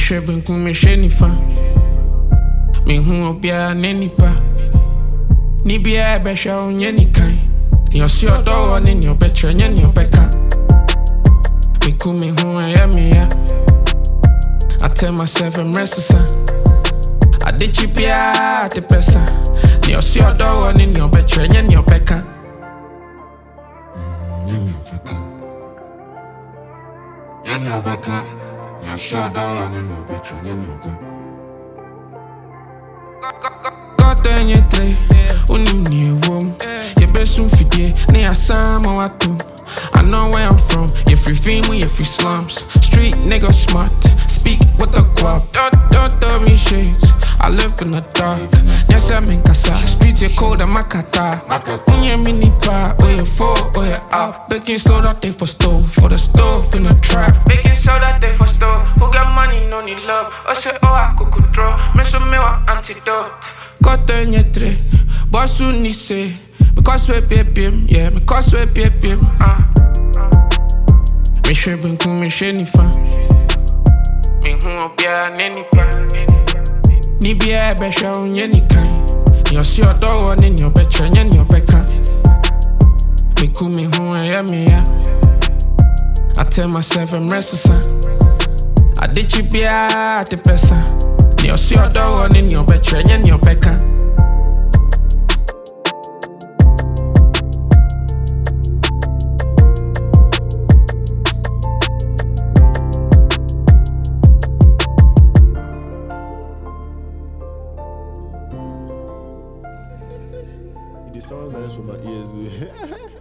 Meshwe benku meshwe nifa. Me hu obia nenipa. Ni bia besha onye nikan. Ni osi odo ni ni obetre nye ni obeka. Me ku me hu me ya. I tell myself I'm restless. I did you be at the pressa. Ni osi odo ni ni obetre nye ni obeka. Any obeka. Ni osi odo ni ni obetre nye ni obeka. Kota nye tre, unim ni wom. Ye besum fidye, ne asama watu. I know where I'm from, you free fame, you free slums. Street nigga smart, speak with the guap. Don't throw me shades, I live in the dark. Yes, I'm in casa, streets are cold and makata. Unye mini pa, oh you fall, oh you out. Baking soda they for stove, for the stove in the trap. Baking soda they for stove, who got money no need love. I say oh I could draw, me so me wa antidote. Kota nye tre, bosu ni say. Because we pepim, yeah, because we pepim. Meshwe benku meshwe nifa. Me hu obia nenipa. Ni bia besha onye nikan. Ni osi odo ni ni obetre nye ni obeka. Me ku me hu me ya. I tell myself I'm restless. I did you be at the pressa. Ni osi odo ni ni obetre nye ni obeka. The sound nice for my ears.